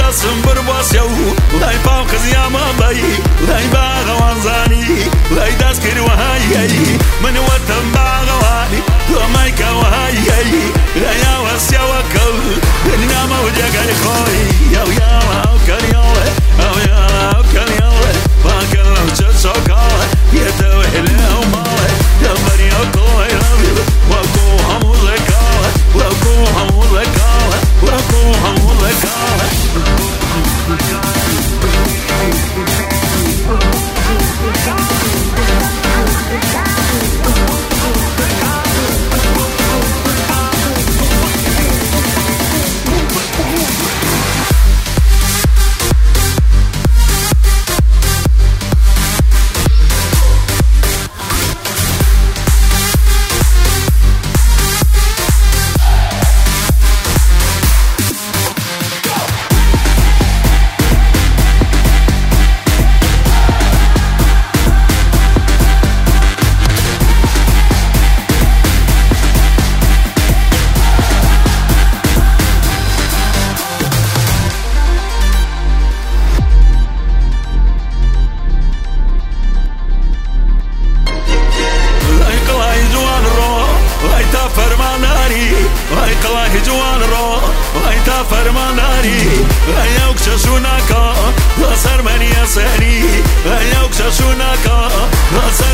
دەسم برباسە و لای پاو قزیامە بەی لای باغەوانزانی لای دەست کردوەهایی من وەتم باغەوانی تۆمای کەوەهایی لایاوە سیاوە کەڵ دنیامە و جێگەی خۆی یاو یاوە ئەو کەریاوە ئەو یاوە ئەو کەریاوە باکە لەو چە چۆکاوە یێتەوە لێو ماوە دەمبەری ئەو تۆی ڕەوی وەکو هەموو لەکاوە وەکو هەموو لەکاوە وەکو هەموو لەکاوە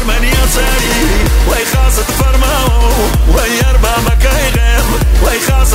وای خاصت فرماو وای اربا مکای غم وای خاص